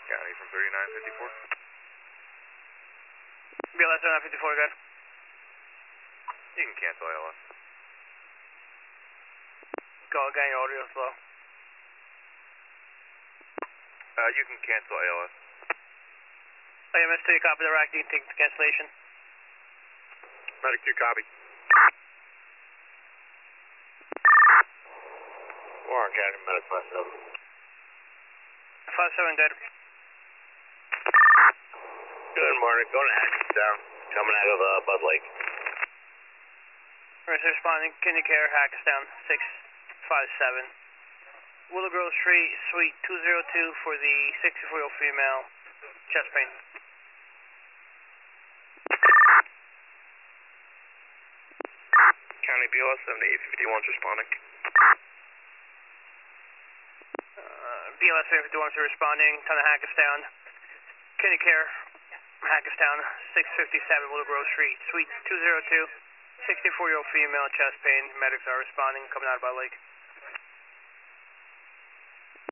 County from 3954. BLS 3954, good. You can cancel ALS. Go again, your audio slow. You can cancel ALS. AMS 2, copy the rack, you can take the cancellation. Medic 2, copy. Warren County, Medic 57. 57, good. Good morning, going to Hackettstown, coming out of Bud Lake. Responding, Kidney Care, Hackettstown, 657. Willow Grove Street, Suite 202 for the 64-year-old female, chest pain. County BLS 7851's responding. BLS 751 is responding, ton of Hackettstown. Kidney Care, Hackettstown, 657 Willow Grove Street, Suite 202, 64-year-old female, chest pain. Medics are responding, coming out of Bud Lake.